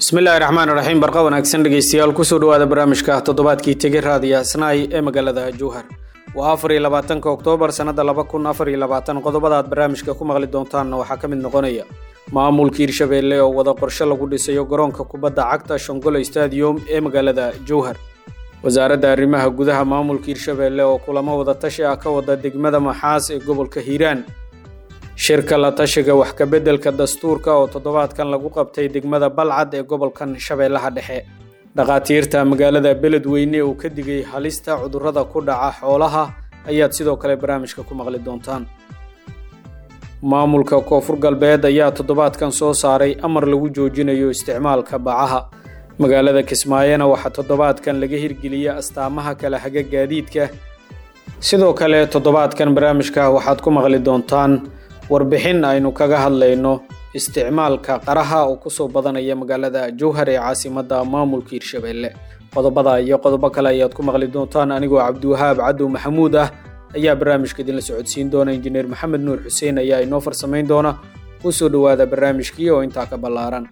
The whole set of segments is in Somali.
bismillaahi raxmaani raxiim barqa wanaagsan dhegeystayaal kusoo dhawaada barnaamijka toddobaadkii tegi raadiyo Asnaay ee magaalada Jowhar waa 24 Oktoobar sanada 2024 qodobada barnaamijka ku maqli doontaan waxaa ka mid noqonaya maamulka Hirshabeelle oo wada qorshe lagu dhisayo garoonka kubadda cagta Shongole Stadium ee magaalada Jowhar wasaaradda arrimaha gudaha maamulka Hirshabeelle oo kulamo wada tashi ah ka wada degmada Maxaas ee gobolka Hiiraan shirka la tashiga wax ka bedelka dastuurka oo toddobaadkan lagu qabtay degmada Balcad ee gobolkan Shabeellaha Dhexe dhaqaatiirta magaalada Beledweyne oo ka digay halista cudurrada ku dhaca xoolaha ayaad sidoo kale barnaamijka ku maqli doontaan maamulka Koonfur Galbeed ayaa toddobaadkan soo saaray amar lagu joojinayo isticmaalka bacaha magaalada Kismaayona waxa toddobaadkan laga hirgeliyay astaamaha kala haga gaadiidka sidoo kale toddobaadkan barnaamijka waxaad ku maqli doontaan warbixin aynu kaga hadlayno isticmaalka qaraha oo ku soo badanaya magaalada Jowhar ee caasimadda maamulka Hirshabeelle qodobada iyo qodobo kale ayaad ku maqli doontaan anigoo Cabdiwahaab Cadow Maxamuud ah ayaa barnaamijka idin la socodsiin doona injineer Maxamed Nuur Xuseen ayaa inoo farsamayn doona ku soo dhawaada barnaamijkii oo inta ka ballaaran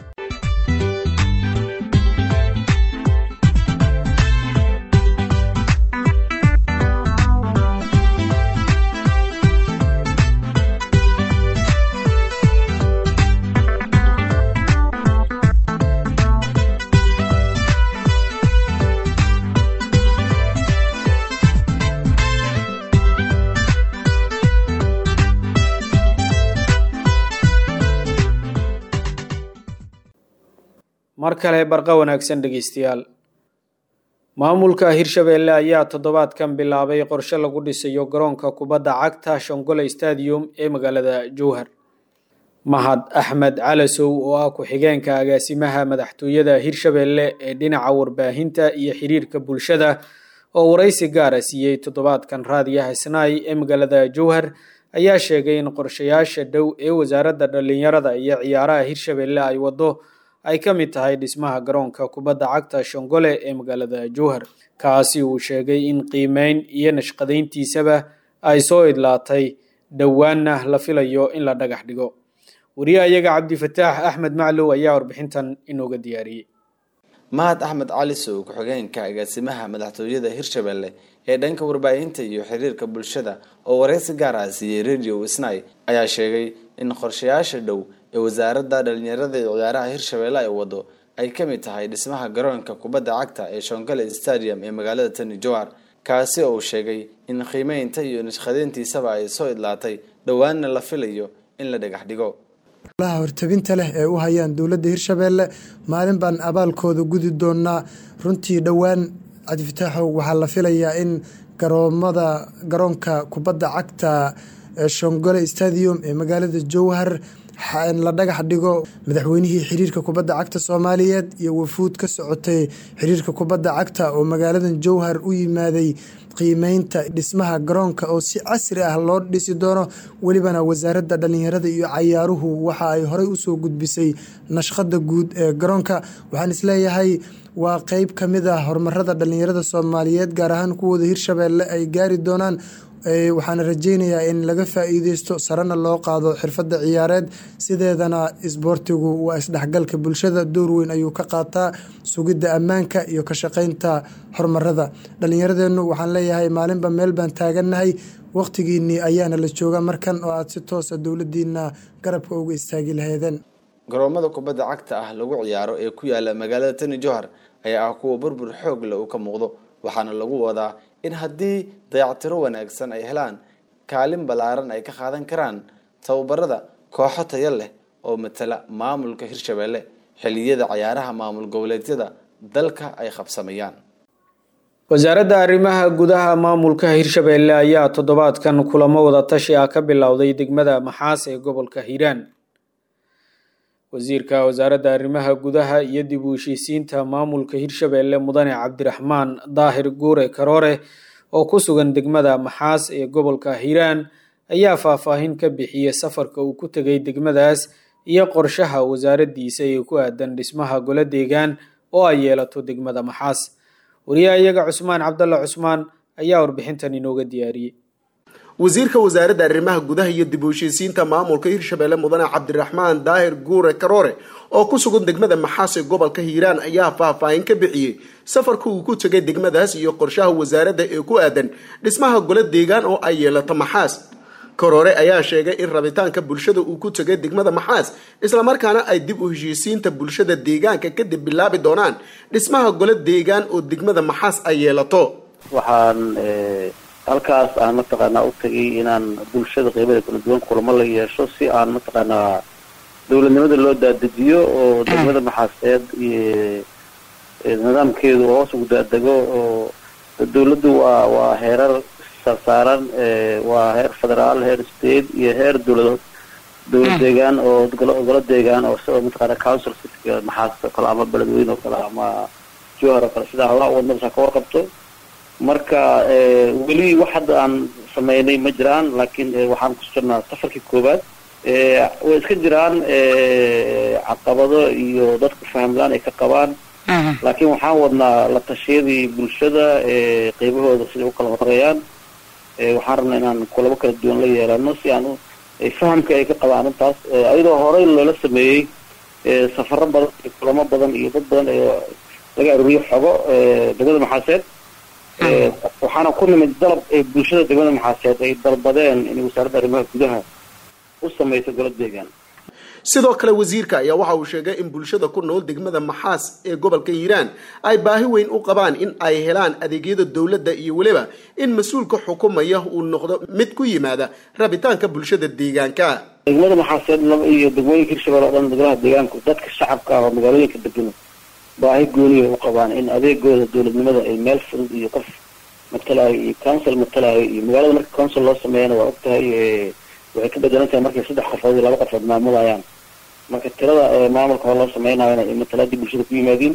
markale barqa wanaagsan dhageystayaal maamulka Hirshabeelle ayaa toddobaadkan bilaabay qorshe lagu dhisayo garoonka kubadda cagta Shongole Stadium ee magaalada Jowhar Mahad Axmed Calasow oo ah ku-xigeenka agaasimaha madaxtooyada Hirshabeelle ee dhinaca warbaahinta iyo xiriirka bulshada oo waraysi gaar ah siiyay toddobaadkan raadiyaha Asnaay ee magaalada Jowhar ayaa sheegay in qorshayaasha dhow ee wasaaradda dhalinyarada iyo ciyaaraha Hirshabeelle ay wado ay ka mid tahay dhismaha garoonka kubadda cagta Shongole ee magaalada Jowhar kaasi uu sheegay in qiimeyn iyo nashqadeyntiisaba ay soo idlaatay dhawaanna la filayo in la dhagax dhigo wariyaha Cabdifataax Axmed Maclow ayaa warbixintan inooga diyaariyay Mahad Axmed Calasow ku-xigeenka agaasimaha madaxtooyada Hirshabeelle ee dhanka warbaahinta iyo xiriirka bulshada oo waraysi gaar ah siiyay Radio Asnaay ayaa sheegay in qorshayaasha dhow ee wasaaradda dhalinyarada iyo ciyaaraha Hirshabeelle ay wado ay ka mid tahay dhismaha garoonka kubadda cagta ee Shongole Stadium ee magaalada Tani Jowhar kaasi oo sheegay in qiimeynta iyo nashqadeyntiisaba ay soo idlaatay dhawaanna la filayo in la dhagax dhigo hortabinta leh ee u hayaan dowladda Hirshabeelle maalin baan abaalkooda gudi doonaa runtii dhawaan Cabdifataaxow waxaa la filayaa in garoonka kubadda cagta Shongole Stadium ee magaalada Jowhar la dhagax dhigo madaxweynihii xiriirka kubadda cagta Soomaaliyeed iyo wafuud ka socotay xiriirka kubadda cagta oo magaalada Jowhar u yimaaday qiimeynta dhismaha garoonka oo si casri ah loo dhisi doono walibana wasaaradda dhalinyarada iyo ciyaaruhu waxa ay horey u soo gudbisay nashqada guud ee garoonka waxaan isleeyahay waa qayb kamid ah horumarada dhalinyarada Soomaaliyeed gaar ahaan kuwooda Hirshabeelle ay gaari doonaan waxaan rajeynayaa in laga faa'iideysto sarana loo qaado xirfadda ciyaareed sideedana isboortigu waa isdhexgalka bulshada door weyn ayuu ka qaataa sugidda ammaanka iyo ka shaqeynta horumarada dhalinyaradeennu waxaan leeyahay maalinba meel baan taaganahay waqtigiinii ayaana la jooga markan oo aad si toos ah dowladiina garabka uga istaagi lahaydeen garoomada kubadda cagta ah lagu ciyaaro ee ku yaala magaalada Tani Jowhar ayaa ah kuwa burbur xoog leh oo ka muuqdo waxaana lagu wadaa in haddii dayactiro wanaagsan ay helaan kaalin balaaran ay ka qaadan karaan tababarada kooxo tayo leh oo matala maamulka Hirshabeelle xilliyada ciyaaraha maamul goboleedyada dalka ay qabsamayaan wasaaradda arrimaha gudaha maamulka Hirshabeelle ayaa toddobaadkan kulamo wada tashi ah ka bilowday degmada Maxaas ee gobolka Hiiraan wasiirka wasaaradda arrimaha gudaha iyo dib u heshiisiinta maamulka Hirshabeelle mudane Cabdiraxmaan Daahir Guure Karoore oo ku sugan degmada Maxaas ee gobolka Hiiraan ayaa faahfaahin ka bixiyay safarka uu ku tagay degmadaas iyo qorshaha wasaaraddiisa ee ku aadan dhismaha gole deegaan oo ay yeelato degmada Maxaas wariyaha Cusmaan Cabdalla Cusmaan ayaa warbixintan inooga diyaariyay wasiirka wasaaradda arrimaha gudaha iyo dib u heshiisiinta maamulka Hirshabelle Mudane Cabdiraxmaan Daahir Guure Karoore oo ku sugan degmada Maxaas ee gobolka Hiiraan ayaa faahfaahin ka bixiyay safarka uu ku tagay degmadaas iyo qorshaha wasaaradda ee ku aadan dhismaha gole deegaan oo ay yeelato Maxaas. Karoore ayaa sheegay in rabitaanka bulshada uu ku tagay degmada Maxaas isla markaana ay dib u heshiisiinta bulshada deegaanka kadib bilaabi doonaan dhismaha gole deegaan oo degmada Maxaas ay yeelato. waxaan halkaas aan mataqaanaa u tagay inaan bulshada qeybaha kala duwan kulamo la yeesho si aan mataqaanaa dowladnimada loo daadajiyo oo degmada Maxaaseed iyo nidaamkeedu hoos ugu daadego oo dowladdu waa heerar saaran waa heer federaal heer state iyo heer dowlad deegaan oo golo deegaan oo soo mataqaanaa council city Maxaas kala ama beledweyne kala ama joohar kala sida Allah wadnada ka warqabto marka weli wax hadda aan sameeynay ma jiraan laakiin waxaan ku jirnaa safarkii koobaad way iska jiraan caqabado iyo dadku fahamlaan ay ka qabaan laakiin waxaan wadnaa la tashiyadii bulshada qaybahooda sida u kala horeeyaan waxaan rabnaa inaan kulamo kala duwan la yeelano si aan fahamka ay ka qabaan intaas ayadoo horey loola sameeyey safaro badan iyo kulamo badan iyo dad badan ee laga ururiyo xogo degmada Maxaaseed waxaana ku nimid dalab ee bulshada degmada Maxaaseed ay dalbadeen in wasaaradda arrimaha gudaha u sameeyso golo deegaan. sidoo kale wasiirka ayaa waxa uu sheegay in bulshada ku nool degmada Maxaas ee gobolka Hiiraan ay baahi weyn u qabaan in ay helaan adeegyada dawladda iyo waliba in mas'uulka xukuumaya uu noqdo mid ku yimaada rabitaanka bulshada deegaanka. degmada Maxaaseed iyo degmooyinka Hirshabelle oo dhan degmada deegaanka dadka shacabka ah oo magaalooyinka degan baahi gooni u qabaan in adeegooda dawladnimada ay meel fudud iyo qof matalaay iyo council matalaay iyo magaalada marka council loo sameeyana waa ogtahay waxay ka bedelantahay markay 3 qofood iyo 2 qofood maamulayaan marka tirada maamulka loo sameeynayo in matalaadi bulshada ku yimaadeen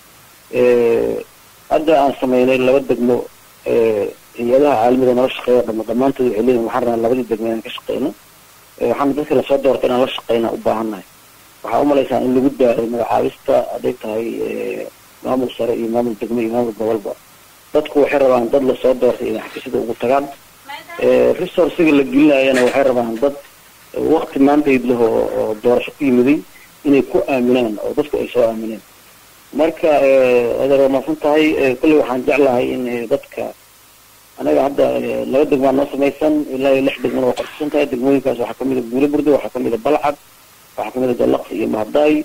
hadda aan sameeynay 2 degmo hay'adaha caalamiga nala shaqeeya dhamaantood waxay leeyihiin waxaan rabnaa 2 degmo inaan ka shaqeyno waxaan dadka la soo doortay inaan la shaqeyno u baahannahay waxaa u malaysaa in lagu daaray magacaabista haday tahay maamul sare iyo maamul degmo iyo maamul gobolba dadku waxay rabaan dad la soo doortay inay xafiisyada ugu tagaan resource-ga la gelinayana waxay rabaan dad waqti maantayd leh oo doorasho ku yimiday inay ku aaminaan oo dadku ay soo aamineen marka adeer ma funtahay kulli waxaan jeclahay in dadka anaga hadda 2 degmo noo samaysan ilaa 6 degmo oo qorshaysan tahay degmooyinkaas waxaa kamid ah Buuleburdo waxaa kamid ah Balcad waxaa kamid ah Dalaq iyo Mahdaay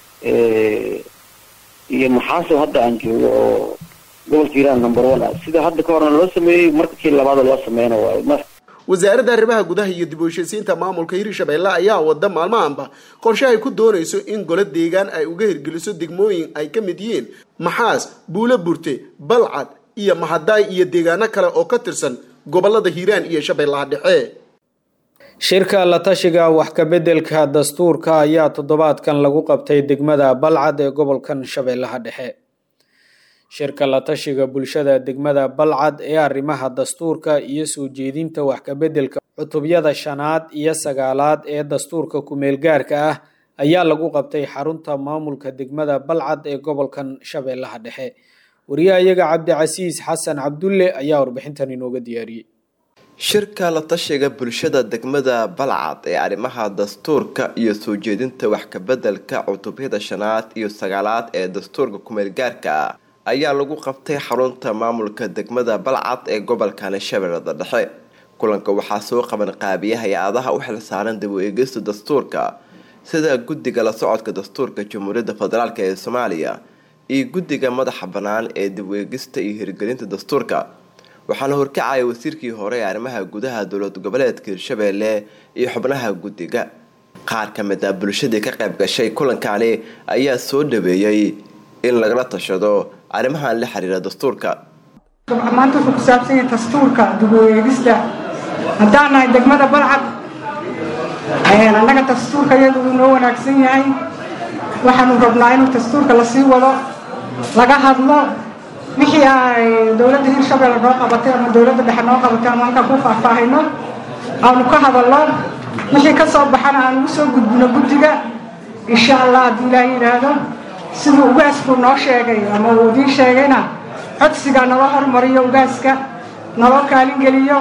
iyo Maxaas hadda aan joogo oo gobolka Hiiraan number 1 sida hadda ka horna loo sameeyay markii labaad loo sameeyay waa wasaaradda arrimaha gudaha iyo dib u heshiisiinta maamulka Hirshabelle ayaa wada maalmahanba qorshe ay ku doonayso in gole deegaan ay uga hirgeliso degmooyin ay ka mid yihiin Maxaas, Buuleburte, Balcad iyo Mahdaay iyo deegaano kale oo ka tirsan gobolada Hiiraan iyo Shabeellaha Dhexe. shirka la tashiga wax ka bedelka dastuurka ayaa toddobaadkan lagu qabtay degmada Balcad ee gobolkan Shabeellaha Dhexe. shirka la tashiga bulshada degmada Balcad ee arrimaha dastuurka iyo soo jeedinta wax ka bedelka cutubyada 5 iyo 9 ee dastuurka ku meel gaarka ah ayaa lagu qabtay xarunta maamulka degmada Balcad ee gobolkan Shabeellaha Dhexe. wariyahayaga Cabdicasiis Xasan Cabdulle ayaa warbixintan inooga diyaariyay. shirka la tashiga bulshada degmada Balcad ee arrimaha dastuurka iyo soo jeedinta wax ka bedelka cutubyada 5 iyo 9 ee dastuurka ku meel gaarka ah ayaa lagu qabtay xarunta maamulka degmada Balcad ee gobolka Shabeellaha Dhexe. kulanka waxaa soo qaban qaabiyaha hay'adaha u xilsaaran dib u eegista dastuurka sida guddiga la socodka dastuurka Jamhuuriyadda Federaalka ee Soomaaliya iyo guddiga madaxa bannaan ee dib u eegista iyo hirgelinta dastuurka. waxaana horkacay wasiirkii hore ee arrimaha gudaha dowlad goboleedka Hirshabelle iyo xubnaha guddiga. qaar ka mid ah bulshada ka qayb gashay kulankani ayaa soo dhaweeyay in lagala tashado arrimaha la xiriira dastuurka. maanta wuxuu ku saabsan yahay dastuurka dib u eegista haddaan nahay degmada Balcad annaga dastuurka iyadu inoo wanaagsan yahay waxaanu rabnaa inuu dastuurka la sii wado laga hadlo wixii ay dowladda Hirshabelle noo qabatay ama dowladda dhexe noo qabatay ama halka ku faahfaahino aanu ka hadalno wixii ka soo baxana aan ugu soo gudbino guddiga insha Allah haddii Ilaahay yiraahdo siduu ugaasku noo sheegay ama uu idin sheegayna codsiga nala hormariyo ugaaska nala kaalin geliyo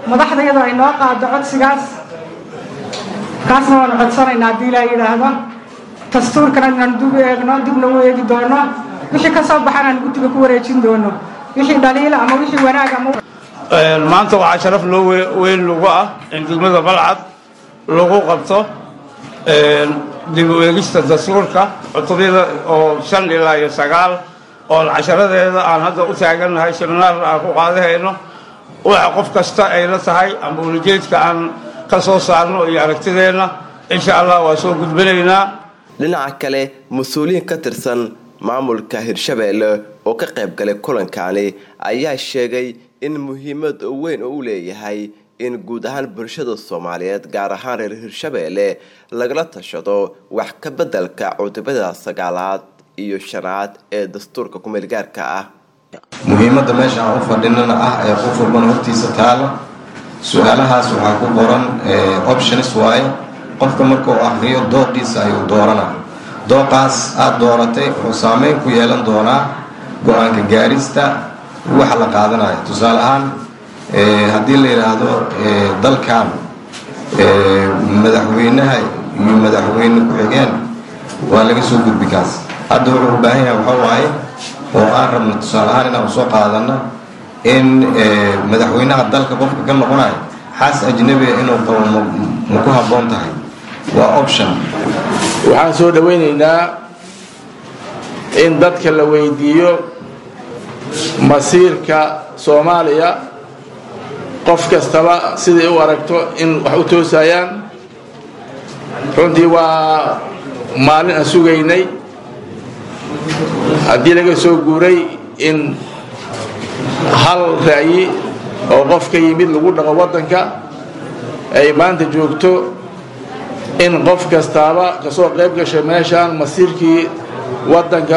madaxda iyadoo ay noo qaado codsigaas kaasna waanu codsanaynaa haddii ilaa yidhaahdo dastuurkana inaan dib eegno dibna u eegi doono wixii ka soo baxan aan guddiga ku wareejin doono wixii dhaliila ama wixii wanaag ama maanta waxaa sharaf loo weyn lagu ah in degmada Balcad lagu qabto dib u eegista dastuurka cutubyada oo 5 ilaa 9 oo casharadeeda aan hadda u taaganahay seminaar aan ku qaadayno waxa qof kasta ay la tahay ama ujeedka aan ka soo saarno iyo aragtideena insha Allah waa soo gudbinaynaa. dhinaca kale mas'uuliyiin ka tirsan maamulka Hirshabelle oo ka qayb galay kulankaani ayaa sheegay in muhiimad weyn uu leeyahay in guud ahaan bulshada Soomaaliyeed gaar ahaan reer Hirshabelle lagala tashado wax ka bedelka cutubyada 9aad iyo 5aad ee dastuurka ku meel gaarka ah. muhiimadda meesha aan u fadhinana ah ee qof walba hortiisa taalo su'aalahaas waxaa ku qoran options waaye qofka marka uu akhriyo dooqiisa ayuu dooranaa dooqaas aad dooratay wuxuu saameyn ku yeelan doonaa go'aanka gaarista waxa la qaadanayo tusaale ahaan haddii la yiraahdo dalkan madaxweynaha iyo madaxweyne ku xigeen waa laga soo gudbi kaas hadda wuxuu u baahan yahay waxa waaye oo aan rabno tusaale ahaan inaan soo qaadano in madaxweynaha dalka qofka ka noqonayo xaas ajnabi inuu qabo ma ku habboon tahay waa option. waxaan soo dhaweynaynaa in dadka la weydiiyo masiirka Soomaaliya qof kastaba sidii u aragto in wax u toosayaan runtii waa maalin aan sugaynay haddii laga soo guuray in hal ra'yi oo qof ka yimid lagu dhaqo waddanka ay maanta joogto in qof kastaba kasoo qayb gashay meeshaan masiirkii waddanka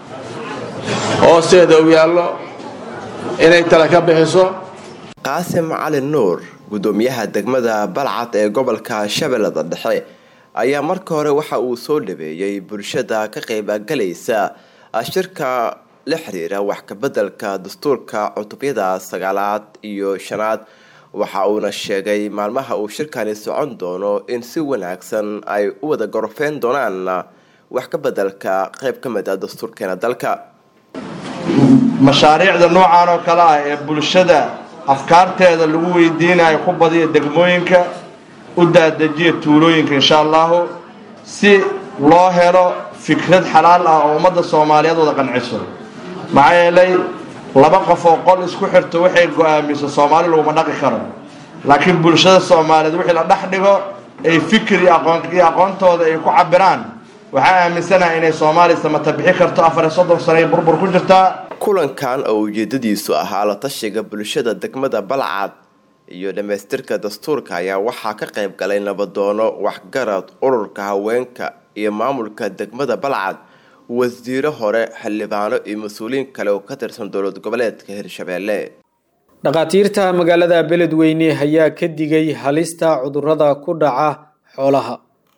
hoosteeda u yaallo inay tala ka bixiso. Qaasim Cali Nuur gudoomiyaha degmada Balcad ee gobolka Shabeellada Dhexe ayaa marka hore waxa uu soo dhabeeyay bulshada ka qayb galaysa shirka la xiriira wax ka bedelka dastuurka cutubyada 9aad iyo 5aad waxa uuna sheegay maalmaha uu shirkani socon doono in si wanaagsan ay u wada gorfeen doonaan wax ka bedelka qayb ka mid ah dastuurkeena dalka. mashaariicda noocan oo kale ah ee bulshada afkaarteeda lagu weydiinayo ku badiyo degmooyinka u daadajiya tuulooyinka insha Allah si loo helo fikrad xalaal ah oo ummadda Soomaaliyeed wada qanciso maxaa yeelay laba qof oo qol isku xirto waxay go'aamiso Soomaali lagu ma dhaqi karo laakiin bulshada Soomaaliyeed wixii la dhaxdhigo ay fikir iyo aqoontooda ay ku cabiraan waxa aaminsanahay inay Soomaaliya samata bixi karto 4 sano burbur ku jirta. kulankan oo ujeedadiisu ahaa la tashiga bulshada degmada Balcad iyo dhameystirka dastuurka ayaa waxaa ka qayb galay nabadoono waxgarad ururka haweenka iyo maamulka degmada Balcad wasiiro hore xildhibaano iyo mas'uuliyiin kale oo ka tirsan dowlad goboleedka Hirshabelle. dhaqaatiirta magaalada Beledweyne ayaa ka digay halista cudurrada ku dhaca xoolaha.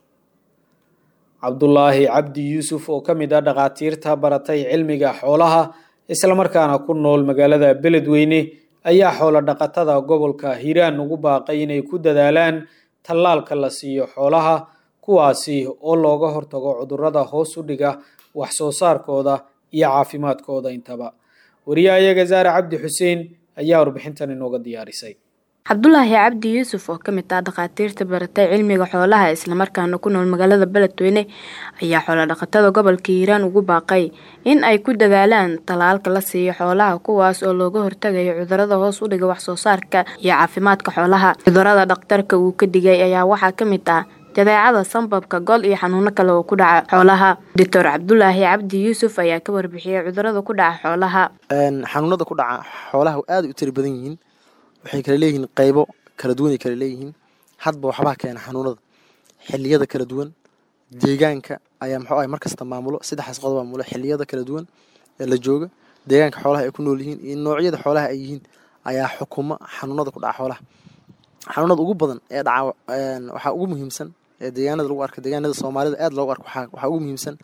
Cabdullaahi Cabdi Yuusuf oo ka mid ah dhaqaatiirta baratay cilmiga xoolaha isla markaana ku nool magaalada Beledweyne ayaa xoolo dhaqatada gobolka Hiiraan ugu baaqay inay ku dadaalaan tallaalka la siiyo xoolaha kuwaasi oo looga hortago cudurrada hoos u dhiga wax soo saarkooda iyo caafimaadkooda intaba. wariyaha Zaara Cabdi Xuseen ayaa warbixintan inooga diyaarisay. Cabdullaahi Cabdi Yuusuf oo ka mid ah dhaqaatiirta baratay cilmiga xoolaha isla markaana ku nool magaalada Beledweyne ayaa xoolo dhaqatada gobolka Hiiraan ugu baaqay in ay ku dadaalaan tallaalka la siiyo xoolaha kuwaas oo looga hortagayo cudurrada hoos u dhiga wax soo saarka iyo caafimaadka xoolaha. cudurrada dhakhtarka uu ka digay ayaa waxaa ka mid ah jadeecada, sanbabka, gol iyo xanuuno kale oo ku dhaca xoolaha. Dr. Cabdullaahi Cabdi Yuusuf ayaa ka warbixiyay cudurrada ku dhaca xoolaha. xanuunada ku dhaca xoolaha aad u tiro badan yihiin waxay kala leeyihiin qaybo kala duwan ay kala leeyihiin hadba waxbaa keena xanuunada xilliyada kala duwan deegaanka ayaa markasta maamulo saddexdaas qodob maamulo xilliyada kala duwan ee la jooga deegaanka xoolaha ay ku nool yihiin iyo noocyada xoolaha ay yihiin ayaa xukuma xanuunada ku dhaca xoolaha. xanuunada ugu badan ee dhaca waxaa ugu muhiimsan ee deegaanada lagu arko deegaanada Soomaalida aad loogu arko waxaa ugu muhiimsan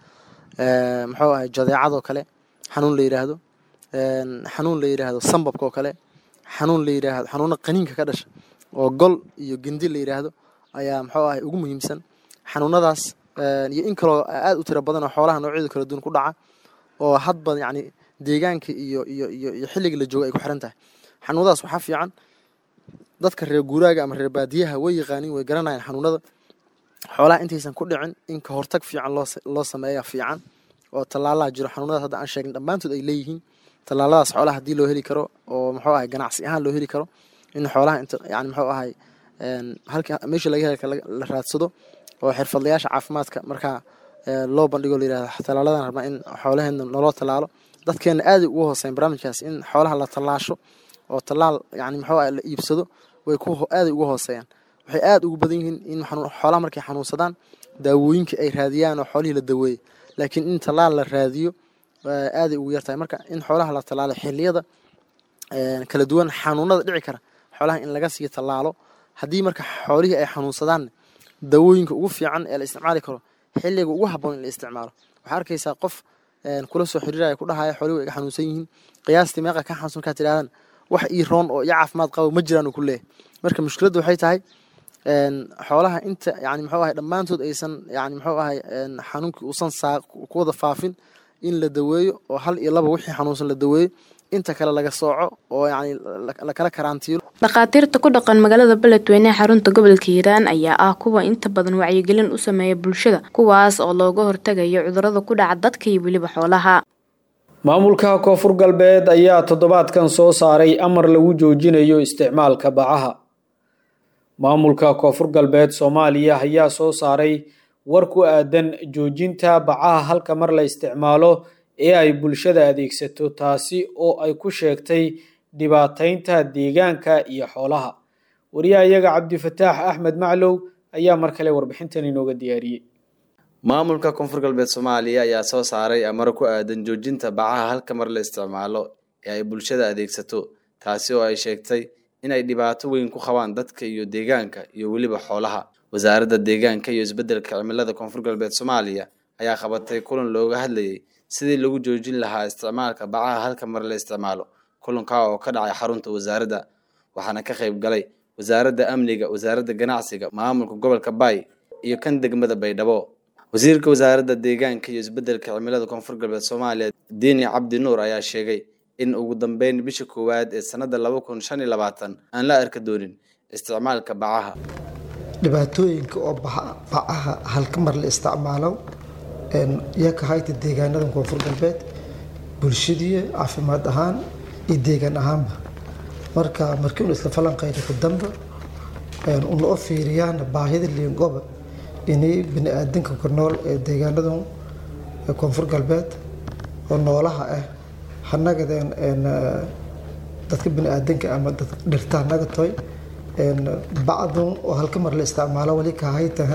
jadeecada kale xanuun la yiraahdo sanbabka oo kale xanuun la yiraahdo xanuuna qaniinka ka dhasha oo gol iyo gendi la yidhaahdo ayaa muxuu ahay ugu muhiimsan. xanuunadaas iyo in kaloo aad u tiro badan oo xoolaha noocyada kala duwan ku dhaca oo hadba yacni deegaanka iyo xilliga la joogo ay ku xiran tahay. xanuunadaas waxaa fiican dadka reer guuraaga ama reer baadiyaha way yaqaaniin, way garanayaan xanuunada xoolaha intaysan ku dhicin in ka hortag fiican loo sameeya fiican oo tallaalaha jiro. xanuunadaas hadda aan sheegin dhammaantood ay leeyihiin. tallaaladaas xoolaha haddii loo heli karo oo muxuu ahay ganacsi ahaan loo heli karo in xoolaha inta yani muxuu ahay halka meesha laga heli karo la raadsado oo xirfadlayaasha caafimaadka markaa loo bandhigo la yidhahdo tallaaladan rabnaa in xoolaheena naloo tallaalo. dadkeena aad ugu hooseyn barnaamijkaas in xoolaha la tallaasho oo tallaal yani muxuu ahay la iibsado way aad ugu hooseeyaan. waxay aad ugu badan yihiin in xoolaha markay xanuunsadaan daawooyinka ay raadiyaan oo xoolihii la daweeyey, laakiin in tallaal la raadiyo aaday ugu yartahay. marka in xoolaha la tallaalo xilliyada kala duwan xanuunada dhici kara xoolaha in laga sii tallaalo. haddii marka xoolihii ay xanuunsadaan daawooyinka ugu fiican ee la isticmaali karo xilliga ugu habboon in la isticmaalo. waxaa arkaysaa qof kula soo xiriiraya ku dhahaya xoolihi way iga xanuunsan yihiin, qiyaastii meeqa ka xanuunsan markaad tidhahdaan wax ii roon oo iyo caafimaad qabo ma jiraan uu ku leeyahay. marka mushkiladdu waxay tahay xoolaha inta yani muxuu ahay dhammaantood aysan yani muxuu ahay xanuunkii uusan ku wada faafin in la daweeyo oo hal iyo laba wixii xanuunsan la daweeyo, inta kale laga sooco oo yani la kala karantiilo. dhakhaatiirta ku dhaqan magaalada Beledweyne ee xarunta gobolka Hiiraan ayaa ah kuwa inta badan wacyigelin u sameeya bulshada, kuwaas oo looga hortagayo cudurrada ku dhaca dadka iyo weliba xoolaha. maamulka Koonfur Galbeed ayaa toddobaadkan soo saaray amar lagu joojinayo isticmaalka bacaha. maamulka Koonfur Galbeed Soomaaliya ayaa soo saaray war ku aadan joojinta bacaha halka mar la isticmaalo ee ay bulshada adeegsato, taasi oo ay ku sheegtay dhibaataynta deegaanka iyo xoolaha. wariyahayaga Cabdifataax Axmed Maclow ayaa mar kale warbixintan inooga diyaariyey. maamulka Koonfur Galbeed Soomaaliya ayaa soo saaray amar ku aadan joojinta bacaha halka mar la isticmaalo ee ay bulshada adeegsato, taasi oo ay sheegtay inay dhibaato weyn ku qabaan dadka iyo deegaanka iyo weliba xoolaha. wasaaradda deegaanka iyo isbeddelka cimilada Koonfur Galbeed Soomaaliya ayaa qabatay kulan looga hadlayay sidii lagu joojin lahaa isticmaalka bacaha halka mar la isticmaalo. kulanka oo ka dhacay xarunta wasaaradda waxaana ka qayb galay wasaaradda amniga, wasaaradda ganacsiga, maamulka gobolka Bay iyo kan degmada Baydhabo. wasiirka wasaaradda deegaanka iyo isbeddelka cimilada Koonfur Galbeed Soomaaliya Diini Cabdi Nuur ayaa sheegay in ugu dambeyn bisha koowaad ee sanada 2025 aan la arki doonin isticmaalka bacaha. dhibaatooyinka oo bacaha halka mar la isticmaalo iyaga hay'adda deegaanada Koonfur Galbeed bulshadiisa caafimaad ahaan iyo deegaan ahaanba. markii uu isla falanqeeyay ku dambe uu loo fiiriyaan baahida liingoba inay bini'aadanka ku nool ee deegaanada Koonfur Galbeed oo noolaha ah hanagadeen dadka bini'aadanka ama dhirta naga toy bacdu oo halka mar la isticmaalo wali ka hay'adaha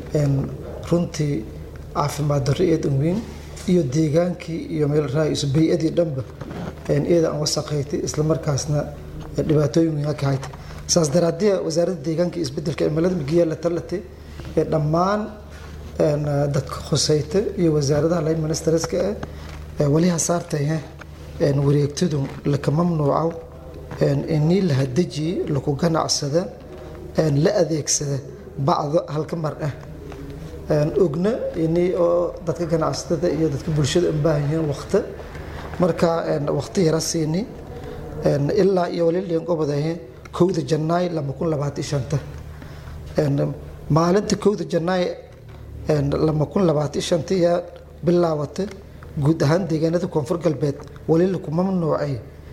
runtii caafimaad darro ee weyn iyo deegaankii iyo meel raayis bay'adii dhanba iyada aan wasaqeeytay isla markaasna dhibaatooyin weyn ka hay'tay. saas daraaddeed wasaaradda deegaanka iyo isbeddelka cimilada migiya la talatay dhammaan dadka khusayta iyo wasaaradaha line ministerska wali hasaartay wareegtadu la mamnuuco in la hadaji lagu ganacsada la adeegsada bacdo halka mar ogna inay oo dadka ganacsatada iyo dadka bulshada u baahan yihiin waqti marka waqti yar siinay ilaa iyo wali liinqobadahay 1 Janaayo 2025 maalinta 1 Janaayo 2025 ya bilaawatay guud ahaan deegaanada Koonfur Galbeed wali lagu mamnuucay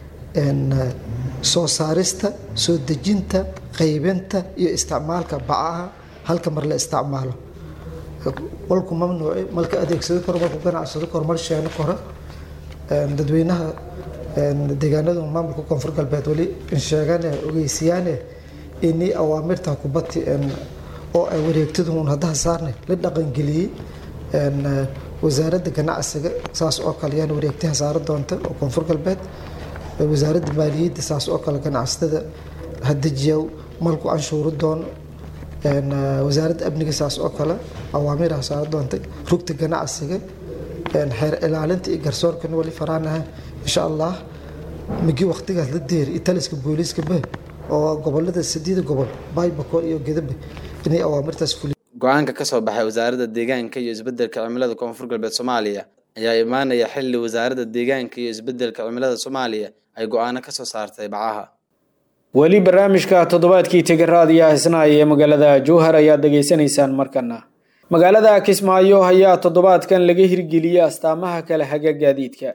soo saarista, soo dejinta, qaybinta iyo isticmaalka bacaha halka mar la isticmaalo. walku mamnuucay malka adeegsado karo marka ganacsado karo mar sheeno karo dadweynaha deegaanada maamulka Koonfur Galbeed wali in sheegan ogeysiyaan inay awaamirta ku bati oo ay wareegtadu hadda saarnay la dhaqan geliyay wasaaradda ganacsiga saas oo kale yaan wareegtaha saar doonta oo Koonfur Galbeed wasaaradda maaliyadda saas oo kale ganacsatada hadda jiyo malku anshuur doon wasaaradda amniga saas oo kale awaamiraha saar doonta rugta ganacsiga xeer ilaalinta iyo garsoorkan wali faraanaha insha Allah migi waqtigaas la deer italiska booliska ba oo gobolada 8 gobol Baybakol iyo Gedabe inay awaamirtaas fuliyaan. Go'aanka ka soo baxay wasaaradda deegaanka iyo isbeddelka cimilada Koonfur Galbeed Soomaaliya ayaa imaanaya xilli wasaaradda deegaanka iyo isbeddelka cimilada Soomaaliya ay go'aano ka soo saartay bacaha. weli barnaamijka toddobaadkii Tigaraadiya Isnaay ee magaalada Jowhar ayaa dhageysanaysaan markana. magaalada Kismaayo ayaa toddobaadkan laga hirgeliyay astaamaha kala haga gaadiidka.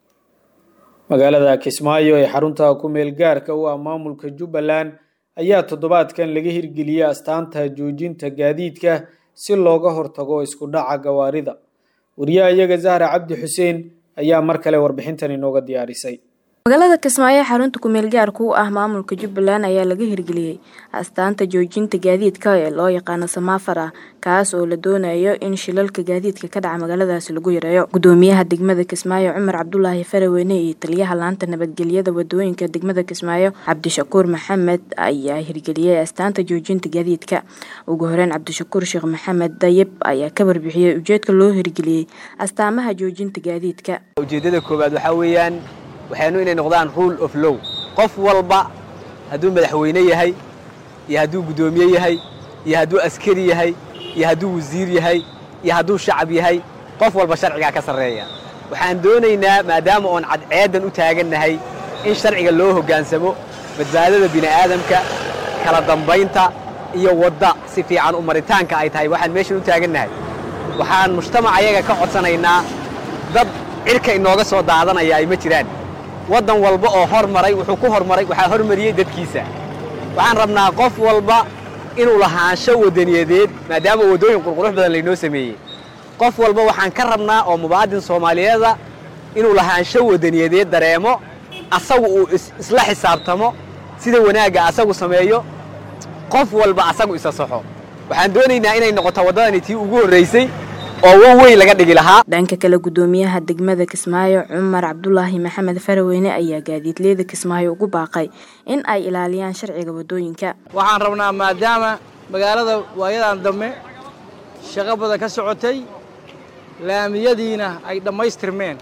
magaalada Kismaayo ee xarunta ku meel gaarka u ah maamulka Jubbaland ayaa toddobaadkan laga hirgeliyay astaanta joojinta gaadiidka si looga hortago isku dhaca gawaarida. wariyaha Zahra Cabdi Xuseen ayaa mar kale warbixintan inooga diyaarisay. magaalada Kismaayo xarunta ku meel gaarka u ah maamulka Jubbaland ayaa laga hirgeliyay astaanta joojinta gaadiidka ee loo yaqaan Samaafara kaas oo la doonayo in shilalka gaadiidka ka dhaca magaaladaas lagu yareeyo. gudoomiyaha degmada Kismaayo Cumar Cabdullaahi Faraweyne iyo taliyaha laanta nabadgelyada wadooyinka degmada Kismaayo Cabdishakuur Maxamed ayaa hirgeliyay astaanta joojinta gaadiidka. ugu horreyn Cabdishakuur Sheekh Maxamed Dayib ayaa ka warbixiyay ujeedka loo hirgeliyay astaamaha joojinta gaadiidka. ujeedada koowaad waxa weeyaan waxaanu inay noqdaan rule of law. qof walba hadduu madaxweyne yahay iyo hadduu gudoomiye yahay iyo hadduu askari yahay iyo hadduu wasiir yahay iyo hadduu shacab yahay qof walba sharciga ka sareeya. waxaan doonaynaa maadaama oon cadceedan u taagannahay in sharciga loo hoggaansamo badbaadada bini'aadamka kala dambaynta iyo wadda si fiican u maritaanka ay tahay. waxaan meeshan u taagannahay waxaan mujtamaca ayaga ka codsanaynaa dad cirka inooga soo daadanaya ay ma jiraan. waddan walba oo hormaray wuxuu ku hormaray waxaa hormariyay dadkiisa. waxaan rabnaa qof walba inuu lahaansho wadaniyadeed maadaama wadooyin qurqurux badan laynoo sameeyey. qof walba waxaan ka rabnaa oo mubaadin Soomaaliyeed inuu lahaansho wadaniyadeed dareemo asagu uu isla xisaabtamo sida wanaaga asagu sameeyo qof walba asagu isa saxo. waxaan doonaynaa inay noqoto wadadani tii ugu horeysay oo weyn laga dhigi lahaa. dhanka kale gudoomiyaha degmada Kismaayo Cumar Cabdullaahi Maxamed Faraweyne ayaa gaadiidleyda Kismaayo ugu baaqay in ay ilaaliyaan sharciga wadooyinka. waxaan rabnaa maadaama magaalada waayadan dambe shaqo badan ka socotay laamiyadiina ay dhammaystirmeen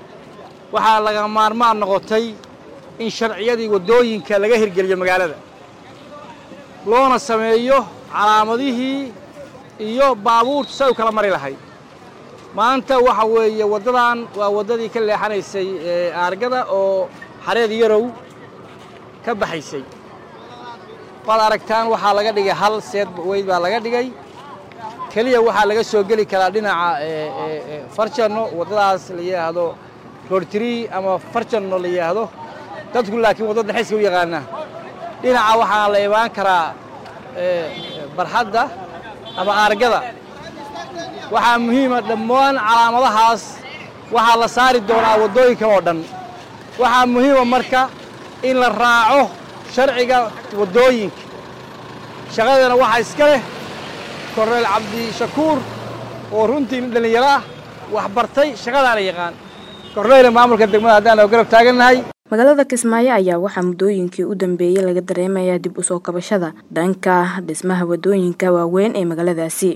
waxaa laga maarmaan noqotay in sharciyadii wadooyinka laga hirgeliyo magaalada loona sameeyo calaamadihii iyo baabuurta say u kala mari lahayd. maanta waxa weeye wadadan waa wadadii ka leexanaysay aargada oo xareed yarow ka baxaysay. waad aragtaan waxaa laga dhigay hal seed weyd baa laga dhigay. kaliya waxaa laga soo geli karaa dhinaca Farjano wadadaas la yiraahdo Roortiri ama Farjano la yiraahdo. dadku laakiin wadada xisbi u yaqaana. dhinaca waxaa la iibaan karaa barxadda ama aargada. waxaa muhiim ah dhammaan calaamadahaas waxaa la saari doonaa wadooyinka oo dhan. waxaa muhiim ah marka in la raaco sharciga wadooyinka. shaqadana waxa iska leh Korneel Cabdishakuur oo runtii dhalinyaro ah wax bartay shaqadaana yaqaan. Korneel maamulka degmada hadaan garab taagannahay. magaalada Kismaayo ayaa waxaa muddooyinkii u dambeeyay laga dareemayaa dib u soo kabashada dhanka dhismaha wadooyinka waaweyn ee magaaladaasi.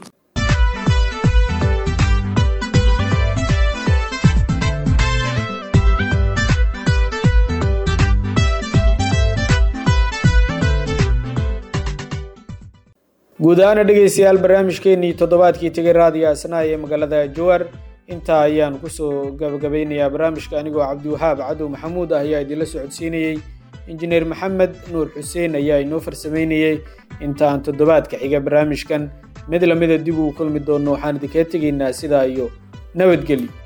guud ahaan dhegeystayaal barnaamijkeenii toddobaadkii Tigaraadiya Isnaay ee magaalada Jowhar inta ayaan ku soo gabagabeynayaa barnaamijka anigoo Cabdiwahaab Cadow Maxamuud ah ayaa idin la socodsiinayay. injineer Maxamed Nuur Xuseen ayaa inoo farsameynayay. inta aan toddobaadka xiga barnaamijkan mid lamida dib u kulmi doono waxaan idinka tegaynaa sidaa iyo nabadgelyo.